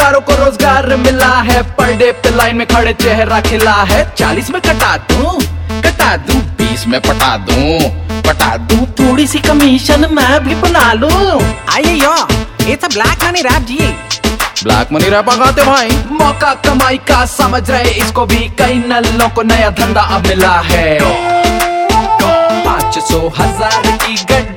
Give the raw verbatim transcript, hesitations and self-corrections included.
बेरोजगारों को रोजगार मिला है, पर डे पे लाइन में खड़े चेहरा खिला है। चालीस में कटा दूं, कटा दूं, बीस में पटा दूं, पटा दूं, थोड़ी सी कमीशन मैं भी बना लूं। अय्यो, it's a black money rap जी। ब्लैक मनी रैप गाते भाई, मौका कमाई का समझ रहे इसको भी, कई नल्लों को नया धंधा अब मिला है। पाँच सौ हजार की गड्डी